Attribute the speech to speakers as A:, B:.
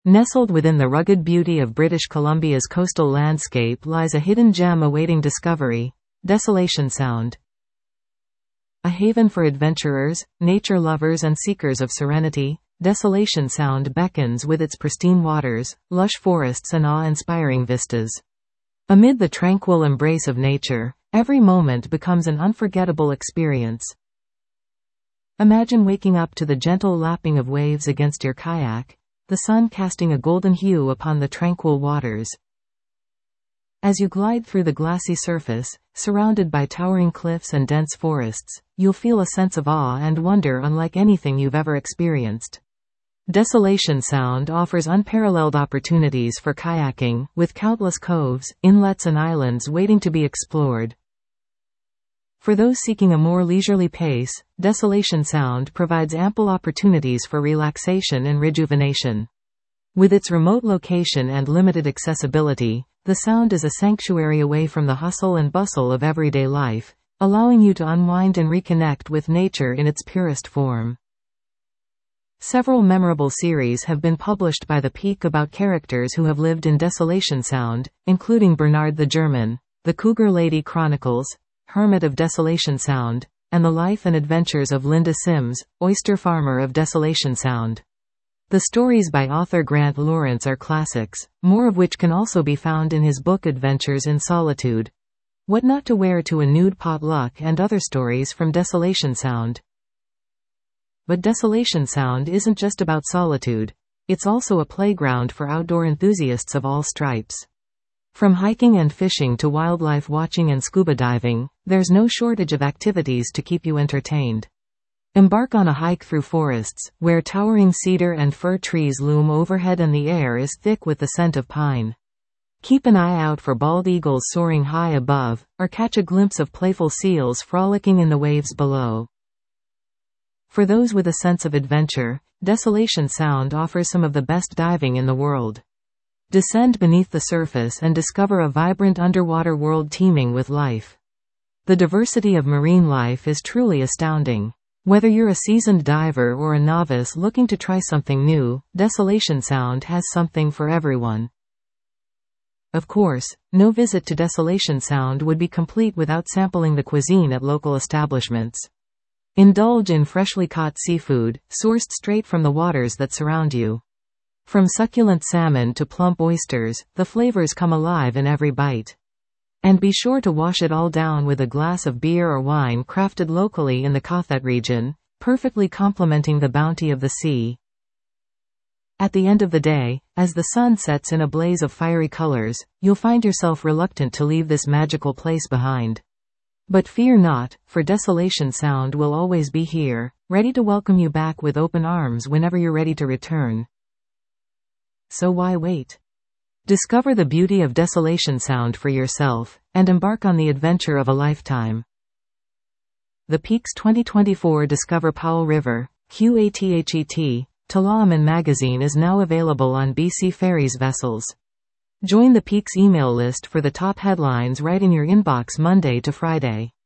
A: Nestled within the rugged beauty of British Columbia's coastal landscape lies a hidden gem awaiting discovery: Desolation Sound. A haven for adventurers, nature lovers and seekers of serenity, Desolation Sound beckons with its pristine waters, lush forests and awe-inspiring vistas. Amid the tranquil embrace of nature, every moment becomes an unforgettable experience. Imagine waking up to the gentle lapping of waves against your kayak, the sun casting a golden hue upon the tranquil waters. As you glide through the glassy surface, surrounded by towering cliffs and dense forests, you'll feel a sense of awe and wonder unlike anything you've ever experienced. Desolation Sound offers unparalleled opportunities for kayaking, with countless coves, inlets and islands waiting to be explored. For those seeking a more leisurely pace, Desolation Sound provides ample opportunities for relaxation and rejuvenation. With its remote location and limited accessibility, the Sound is a sanctuary away from the hustle and bustle of everyday life, allowing you to unwind and reconnect with nature in its purest form. Several memorable series have been published by The Peak about characters who have lived in Desolation Sound, including Bernard the German, The Cougar Lady Chronicles, Hermit of Desolation Sound, and the life and adventures of Linda Sims, oyster farmer of Desolation Sound. The stories by author Grant Lawrence are classics, more of which can also be found in his book Adventures in Solitude. What Not to Wear to a Nude Potluck and other stories from Desolation Sound. But Desolation Sound isn't just about solitude. It's also a playground for outdoor enthusiasts of all stripes. From hiking and fishing to wildlife watching and scuba diving, there's no shortage of activities to keep you entertained. Embark on a hike through forests, where towering cedar and fir trees loom overhead and the air is thick with the scent of pine. Keep an eye out for bald eagles soaring high above, or catch a glimpse of playful seals frolicking in the waves below. For those with a sense of adventure, Desolation Sound offers some of the best diving in the world. Descend beneath the surface and discover a vibrant underwater world teeming with life. The diversity of marine life is truly astounding. Whether you're a seasoned diver or a novice looking to try something new, Desolation Sound has something for everyone. Of course, no visit to Desolation Sound would be complete without sampling the cuisine at local establishments. Indulge in freshly caught seafood, sourced straight from the waters that surround you. From succulent salmon to plump oysters, the flavors come alive in every bite. And be sure to wash it all down with a glass of beer or wine crafted locally in the Cothet region, perfectly complementing the bounty of the sea. At the end of the day, as the sun sets in a blaze of fiery colors, you'll find yourself reluctant to leave this magical place behind. But fear not, for Desolation Sound will always be here, ready to welcome you back with open arms whenever you're ready to return. So why wait? Discover the beauty of Desolation Sound for yourself, and embark on the adventure of a lifetime. The Peaks 2024 Discover Powell River, QATHET, Talaman magazine is now available on BC Ferries vessels. Join the Peaks email list for the top headlines right in your inbox Monday to Friday.